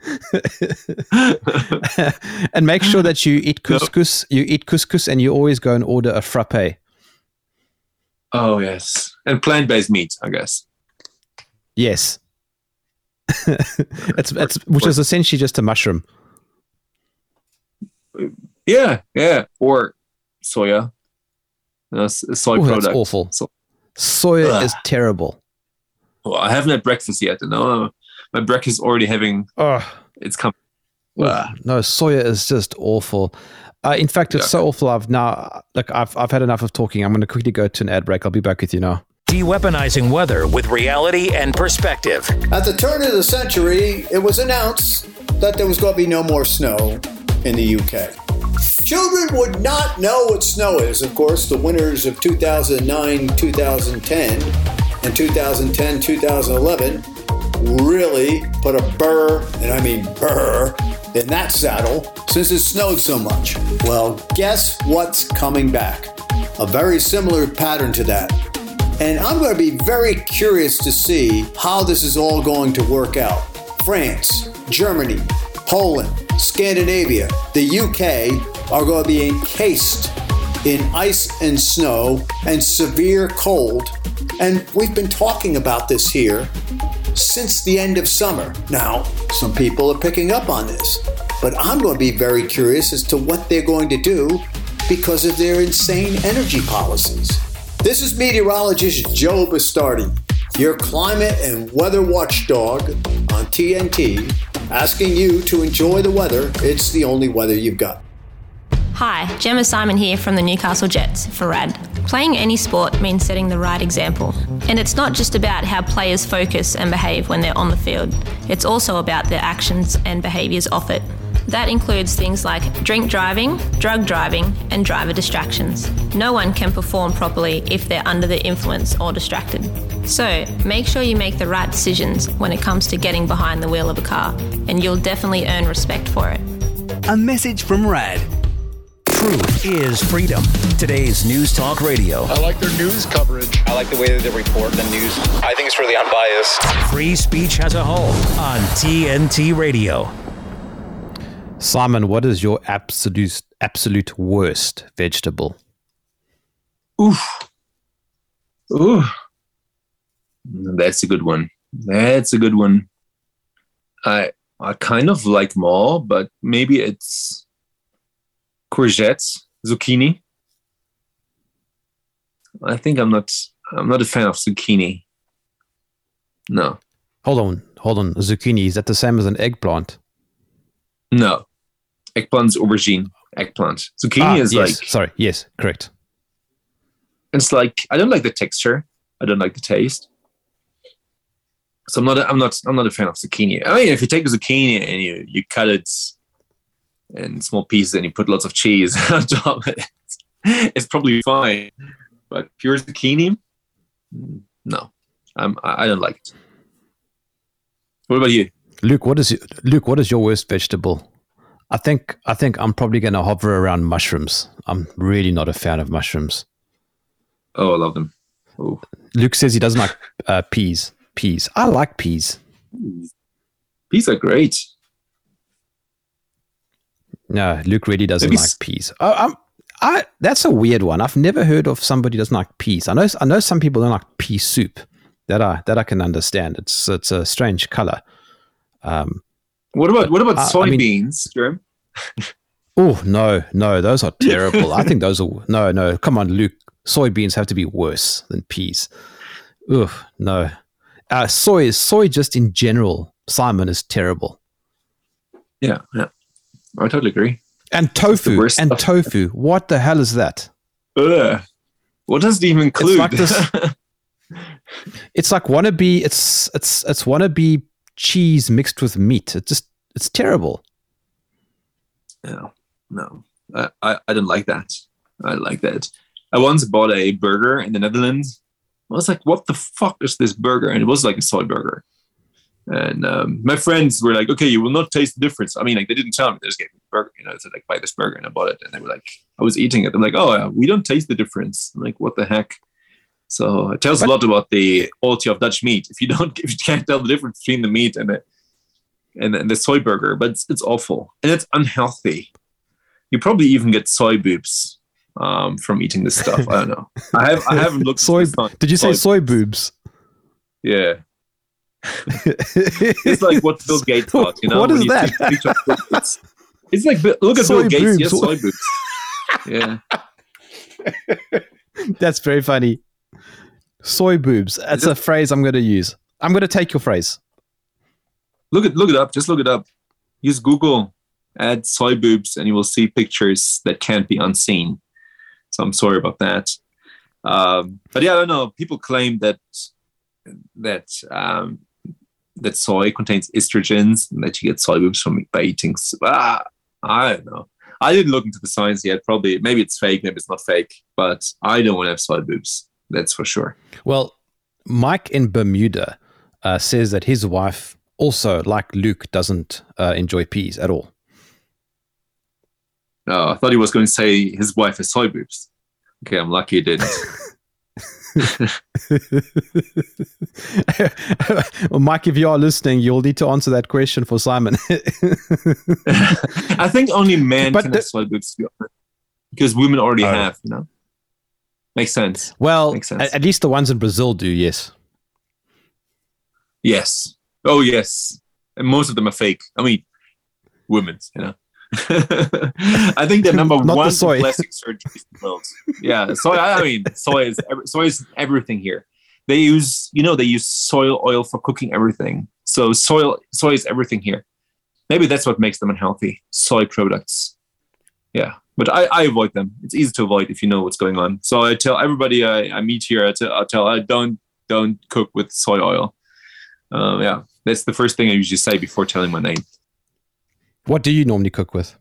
And make sure that you eat couscous. No. You eat couscous, and you always go and order a frappe. Oh yes, and plant-based meat, I guess. Yes. it's it's which is essentially just a mushroom. Yeah, yeah, or soya, uh, soy Ooh, product. That's awful. So, soya ugh. is terrible. Well, I haven't had breakfast yet, you know. my breakfast already having oh. it's coming. Wow. No, soya is just awful. Uh, in fact, it's yeah. so awful. I've now, like, I've I've had enough of talking. I'm going to quickly go to an ad break. I'll be back with you now. De-weaponizing weather with reality and perspective. At the turn of the century, it was announced that there was going to be no more snow in the U K. Children would not know what snow is. Of course, the winters of two thousand nine, two thousand ten, and two thousand ten, two thousand eleven really put a burr, and I mean burr, in that saddle since it snowed so much. Well, guess what's coming back? A very similar pattern to that. And I'm going to be very curious to see how this is all going to work out. France, Germany, Poland, Scandinavia, the U K are going to be encased in ice and snow and severe cold. And we've been talking about this here since the end of summer. Now, some people are picking up on this, but I'm going to be very curious as to what they're going to do because of their insane energy policies. This is meteorologist Joe Bastardi, your climate and weather watchdog on T N T, asking you to enjoy the weather. It's the only weather you've got. Hi, Gemma Simon here from the Newcastle Jets for R A D. Playing any sport means setting the right example. And it's not just about how players focus and behave when they're on the field. It's also about their actions and behaviours off it. That includes things like drink driving, drug driving, and driver distractions. No one can perform properly if they're under the influence or distracted. So, make sure you make the right decisions when it comes to getting behind the wheel of a car, and you'll definitely earn respect for it. A message from R A D. Truth is freedom. Today's News Talk Radio. I like their news coverage. I like the way that they report the news. I think it's really unbiased. Free speech has a home on T N T Radio. Simon, what is your absolute absolute worst vegetable? Oof. Ooh. That's a good one. That's a good one. I I kind of like them all, but maybe it's courgettes, zucchini. I think I'm not I'm not a fan of zucchini. No. Hold on, hold on. Zucchini, is that the same as an eggplant? No. Eggplant's aubergine. Eggplant. Zucchini ah, is yes. like... Sorry, yes, correct. It's like, I don't like the texture. I don't like the taste. So I'm not, a, I'm not, I'm not a fan of zucchini. I mean, if you take a zucchini and you, you cut it in small pieces and you put lots of cheese on top of it, it's probably fine. But pure zucchini, no, I'm, I don't like it. What about you, Luke? What is Luke? What is your worst vegetable? I think I think I'm probably going to hover around mushrooms. I'm really not a fan of mushrooms. Oh, I love them. Ooh. Luke says he doesn't like uh, peas. Peas. I like peas. Peas are great. No, Luke really doesn't Maybe like s- peas. Oh, I'm, I. That's a weird one. I've never heard of somebody who doesn't like peas. I know. I know some people don't like pea soup. That I that I can understand. It's it's a strange color. Um, what about what about uh, soybeans, Jerm? Oh no, no, those are terrible. I think those are no, no. Come on, Luke. Soybeans have to be worse than peas. Ugh, no. Uh, soy, soy, just in general, Simon, is terrible. Yeah, yeah, I totally agree. And tofu, and stuff. tofu. What the hell is that? Ugh. What does it even include? It's like this. It's like wannabe. It's it's it's wannabe cheese mixed with meat. It just it's terrible. No, no, I, I I don't like that. I like that. I once bought a burger in the Netherlands. I was like, "What the fuck is this burger?" And it was like a soy burger. And um, my friends were like, "Okay, you will not taste the difference." I mean, like they didn't tell me; they just gave me the burger. You know, they said like, "Buy this burger," and I bought it. And they were like, "I was eating it." I'm like, "Oh, yeah, we don't taste the difference." I'm like, "What the heck?" So it tells a lot about the quality of Dutch meat. If you don't, if you can't tell the difference between the meat and the and, and the soy burger, but it's, it's awful and it's unhealthy. You probably even get soy boobs um, from eating this stuff. I don't know. I have I haven't looked. soy. This Did you say soy boobs? boobs? Yeah. It's like what Bill Gates thought. You know what when is you that? see picture of it's, it's like look at Soy Bill Gates. boobs. Yes, soy boobs. Yeah. That's very funny. Soy boobs. That's a phrase I'm going to use. I'm going to take your phrase. Look it, look it up. Just look it up. Use Google, add soy boobs, and you will see pictures that can't be unseen. So I'm sorry about that. Um, but yeah, I don't know. People claim that that um, that soy contains estrogens and that you get soy boobs from by eating. Ah, I don't know. I didn't look into the science yet. Probably, maybe it's fake, maybe it's not fake. But I don't want to have soy boobs. That's for sure. Well, Mike in Bermuda uh, says that his wife also, like Luke, doesn't uh, enjoy peas at all. No, I thought he was going to say his wife has soy boobs. Okay, I'm lucky he didn't. Well, Mike, if you are listening, you'll need to answer that question for Simon. I think only men But can the- have soy boobs, to be honest, because women already Oh. have, you know. Makes sense. Well, Makes sense. at, at least the ones in Brazil do, yes. Yes. Oh, yes. And most of them are fake. I mean, women's, you know. I think they're number Not the one in soy. plastic surgeries in the world. Yeah, soy. I mean, soy is every, soy is everything here. They use, you know, they use soy oil for cooking everything. So soy, soy is everything here. Maybe that's what makes them unhealthy. Soy products. Yeah, but I, I avoid them. It's easy to avoid if you know what's going on. So I tell everybody I, I meet here. I tell, I tell I don't don't cook with soy oil. Uh, yeah, that's the first thing I usually say before telling my name. What do you normally cook with?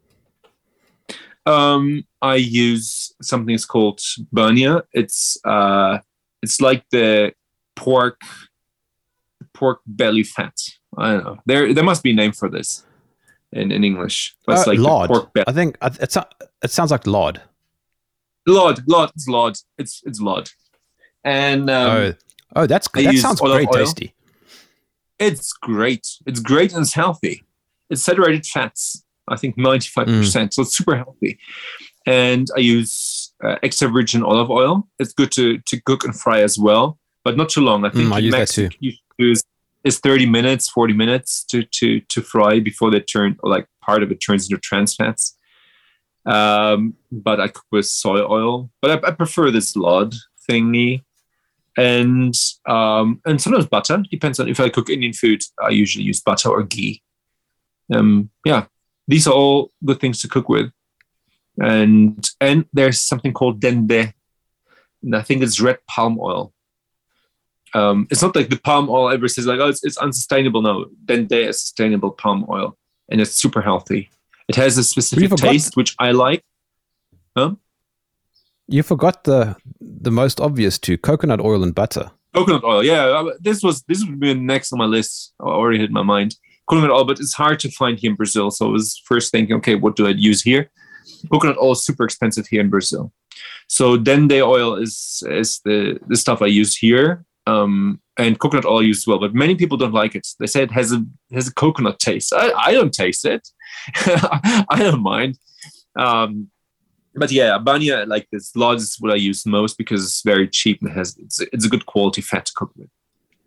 Um, I use something that's called banya. It's uh, it's like the pork pork belly fat. I don't know. There there must be a name for this in, in English. But it's Uh, like the lard. pork belly. I think uh, it, so- it sounds like lard. Lard, lard, it's lard. It's it's lard. And um, oh, oh, that's I that use sounds olive very oil. tasty. It's great. It's great and it's healthy. It's saturated fats. I think ninety-five percent. Mm. So it's super healthy. And I use uh, extra virgin olive oil. It's good to, to cook and fry as well, but not too long. I think Mm, I the use that max too. you use is thirty minutes, forty minutes to, to, to fry before they turn, or like part of it turns into trans fats. Um, but I cook with soy oil. But I, I prefer this lard thingy. And um, and sometimes butter. Depends on if I cook Indian food. I usually use butter or ghee. Um, yeah, these are all good things to cook with. And and there's something called dende, and I think it's red palm oil. Um, it's not like the palm oil ever says like, oh, it's, it's unsustainable. No, dende is sustainable palm oil, and it's super healthy. It has a specific forgot- taste which I like. Huh? You forgot the the most obvious two: coconut oil and butter. Coconut oil, yeah. uh, This was this would be next on my list. I already hit my mind. Coconut oil, but it's hard to find here in Brazil. So I was first thinking, okay, what do I use here? Coconut oil is super expensive here in Brazil. So dende oil is is the, the stuff I use here. Um, and coconut oil I use as well. But many people don't like it. They say it has a has a coconut taste. I, I don't taste it. I don't mind. Um, but yeah, banya like this lard is what I use most because it's very cheap and has it's it's a good quality fat to cook with.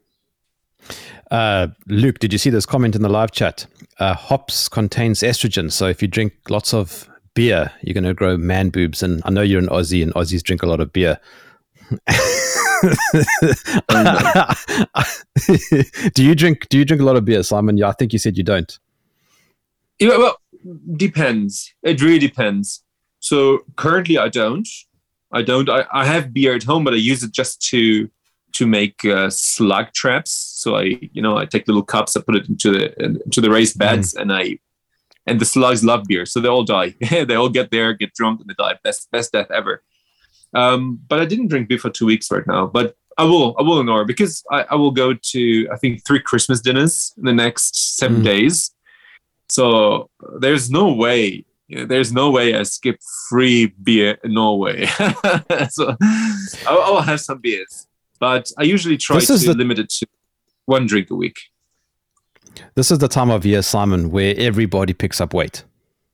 Uh, Luke, did you see this comment in the live chat? Uh, hops contains estrogen, so if you drink lots of beer, you're going to grow man boobs. And I know you're an Aussie, and Aussies drink a lot of beer. do you drink? Do you drink a lot of beer, Simon? Yeah, I think you said you don't. Yeah, well, depends. It really depends. So currently, I don't. I don't. I, I have beer at home, but I use it just to to make uh, slug traps. So I, you know, I take little cups, I put it into the into the raised beds, mm. and I and the slugs love beer, so they all die. They all get there, get drunk, and they die. Best best death ever. Um, but I didn't drink beer for two weeks right now. But I will. I will ignore because I, I will go to I think three Christmas dinners in the next seven mm. days. So there's no way. There's no way I skip free beer in Norway. So I'll, I'll have some beers, but I usually try to the, limit it to one drink a week. This is the time of year, Simon, where everybody picks up weight.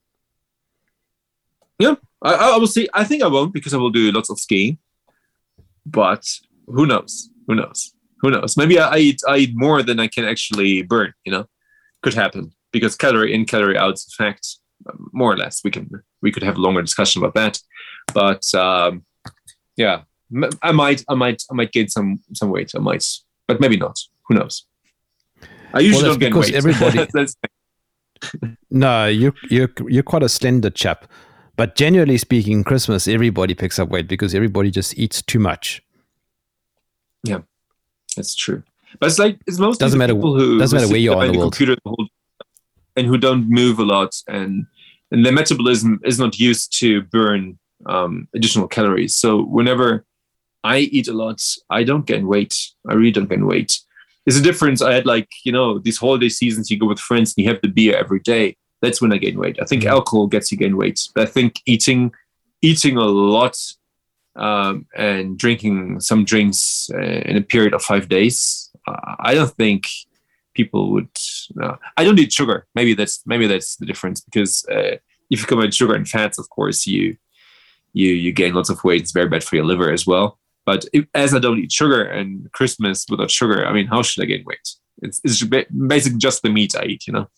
Yeah, I, I will see. I think I won't because I will do lots of skiing. But who knows? Who knows? Who knows? Maybe I, I eat I eat more than I can actually burn. You know, could happen because calorie in, calorie out is a fact. More or less, we can we could have a longer discussion about that, but um, yeah, I might I might I might gain some some weight. I might, but maybe not. Who knows? I usually well, don't gain because weight. Everybody, That's, no, you you you're quite a slender chap. But generally speaking, Christmas everybody picks up weight because everybody just eats too much. Yeah, that's true. But it's like it's mostly doesn't matter, people who doesn't matter where you are in the, the world. computer the whole, and who don't move a lot, and and their metabolism is not used to burn um, additional calories. So whenever I eat a lot, I don't gain weight. I really don't gain weight. There's a difference. I had like, you know, these holiday seasons, you go with friends and you have the beer every day. That's when I gain weight. I think mm-hmm. alcohol gets you gain weight. But I think eating eating a lot um, and drinking some drinks uh, in a period of five days, uh, I don't think people would. No. I don't eat sugar. Maybe that's maybe that's the difference, because uh, if you combine sugar and fats, of course, you you you gain lots of weight. It's very bad for your liver as well. But if, as I don't eat sugar, and Christmas without sugar, I mean, how should I gain weight? It's, it's basically just the meat I eat, you know?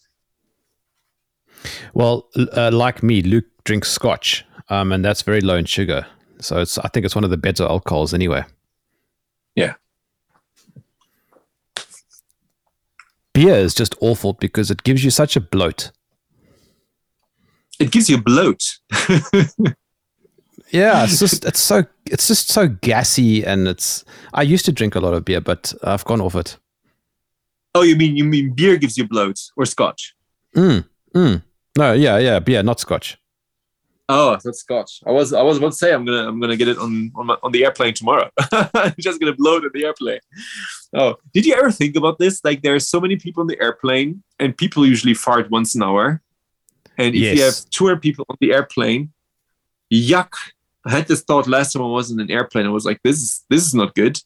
Well, uh, like me, Luke drinks scotch, um, and that's very low in sugar. So it's I think it's one of the better alcohols anyway. Yeah. Beer is just awful because it gives you such a bloat. It gives you a bloat. Yeah, it's just it's so it's just so gassy, and it's. I used to drink a lot of beer, but I've gone off it. Oh, you mean you mean beer gives you bloat, or scotch? Mm, mm. No, yeah, yeah, beer, not scotch. Oh, that's scotch. I was I was about to say I'm gonna I'm gonna get it on on, my, on the airplane tomorrow. I'm just gonna bloat in the airplane. Oh, did you ever think about this? Like, there are so many people on the airplane, and people usually fart once an hour. And if yes. you have two hundred people on the airplane, yuck. I had this thought last time I was in an airplane. I was like, this is this is not good.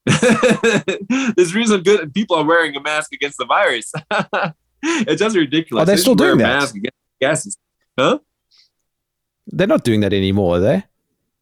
This really not good. And people are wearing a mask against the virus. It's just ridiculous. Are they, they still doing wear that? A mask against gases. Huh? They're not doing that anymore, are they?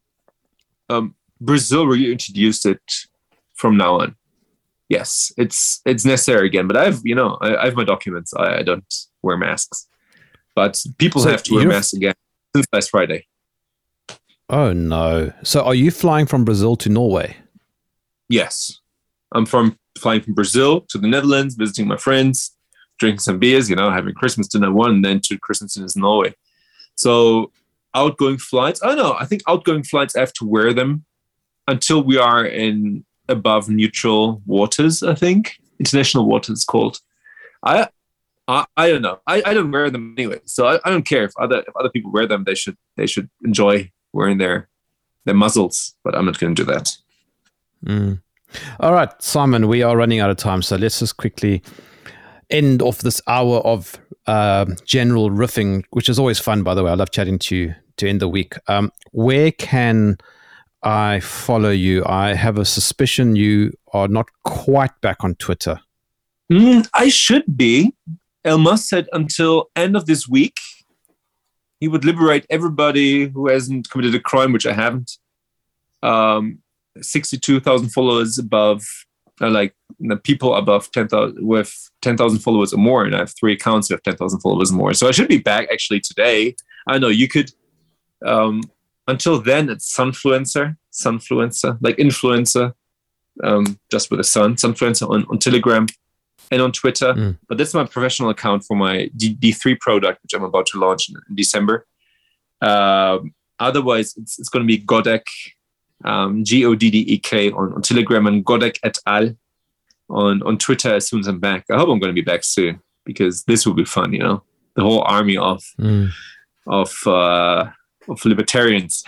Um, Brazil reintroduced it from now on. Yes, it's it's necessary again. But I have, you know, I, I have my documents. I, I don't wear masks. But people so have to wear masks again since last Friday. Oh, no. So are you flying from Brazil to Norway? Yes. I'm from flying from Brazil to the Netherlands, visiting my friends, drinking some beers, you know, having Christmas dinner one, and then two Christmas dinners in Norway. So outgoing flights, I don't know. I think outgoing flights, I have to wear them until we are in above neutral waters, I think. International waters called. I I, I don't know. I, I don't wear them anyway. So I, I don't care if other if other people wear them. They should they should enjoy wearing their their muzzles, but I'm not going to do that. Mm. All right, Simon, we are running out of time, so let's just quickly end off this hour of uh, general riffing, which is always fun, by the way. I love chatting to you to end the week. Um, where can I follow you? I have a suspicion you are not quite back on Twitter. Mm, I should be. Elmas said until end of this week, he would liberate everybody who hasn't committed a crime, which I haven't. Um, sixty-two thousand followers above, uh, like you know, people above ten thousand with ten thousand followers or more, and I have three accounts with ten thousand followers or more. So I should be back actually today. I know you could. Um, until then, it's Sunfluencer, Sunfluencer, like influencer, um, just with a sun, Sunfluencer on, on Telegram and on Twitter. Mm. But that's my professional account for my D three product, which I'm about to launch in, in December. Um, otherwise, it's, it's going to be Godek. Um, G O D D E K on, on Telegram, and Godek et al. on, on Twitter as soon as I'm back. I hope I'm going to be back soon, because this will be fun, you know? The whole army of mm. of uh, of libertarians.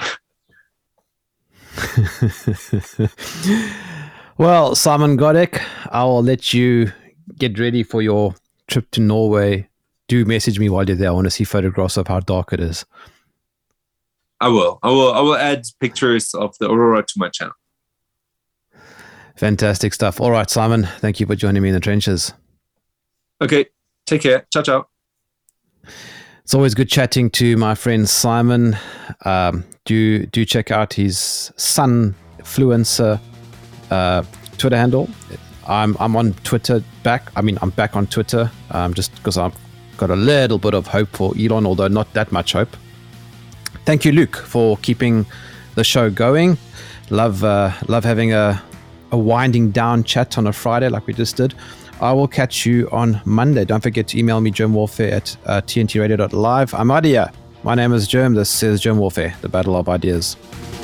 Well, Simon Godek, I'll let you get ready for your trip to Norway. Do message me while you're there. I want to see photographs of how dark it is. I will. I will. I will add pictures of the aurora to my channel. Fantastic stuff. All right, Simon. Thank you for joining me in the trenches. Okay. Take care. Ciao, ciao. It's always good chatting to my friend Simon. Um, do do check out his Sunfluencer uh, Twitter handle. I'm I'm on Twitter back. I mean, I'm back on Twitter um, just because I've got a little bit of hope for Elon, although not that much hope. Thank you, Luke, for keeping the show going. Love uh, love having a a winding down chat on a Friday like we just did. I will catch you on Monday. Don't forget to email me, Germ Warfare at uh, T N T radio dot live. I'm out of here. My name is Germ. This is Germ Warfare, the battle of ideas.